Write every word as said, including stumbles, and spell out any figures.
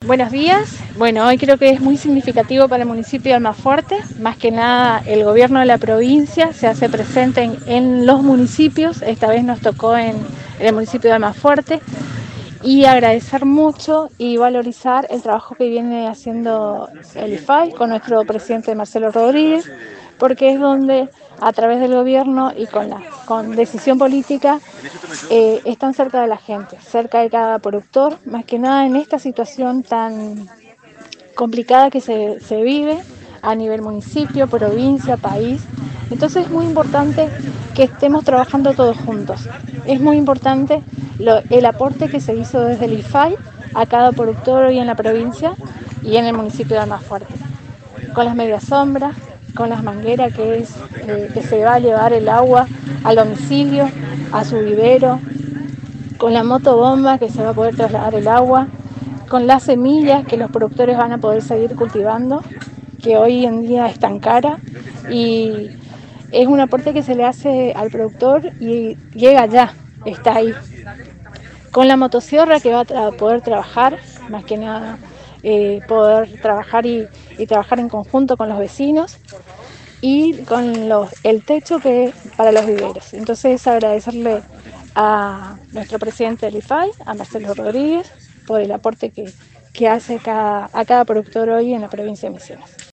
Buenos días. Bueno, hoy creo que es muy significativo para el municipio de Almafuerte. Más que nada, el gobierno de la provincia se hace presente en, en los municipios. Esta vez nos tocó en, en el municipio de Almafuerte. Y agradecer mucho y valorizar el trabajo que viene haciendo el I F A I con nuestro presidente Marcelo Rodríguez, porque es donde a través del gobierno y con, la, con decisión política eh, están cerca de la gente, cerca de cada productor, más que nada en esta situación tan complicada que se, se vive a nivel municipio, provincia, país. Entonces es muy importante que estemos trabajando todos juntos. Es muy importante lo, el aporte que se hizo desde el I F A I a cada productor hoy en la provincia y en el municipio de Almafuerte. Con las medias sombras, con las mangueras que, es, eh, que se va a llevar el agua al domicilio, a su vivero, con la motobomba que se va a poder trasladar el agua, con las semillas que los productores van a poder seguir cultivando, que hoy en día es tan cara, y es un aporte que se le hace al productor y llega ya, está ahí. Con la motosierra que va a tra poder trabajar, más que nada eh, poder trabajar y, y trabajar en conjunto con los vecinos, y con los, el techo que es para los viveros. Entonces agradecerle a nuestro presidente del I F A I, a Marcelo Rodríguez, por el aporte que, que hace cada, a cada productor hoy en la provincia de Misiones.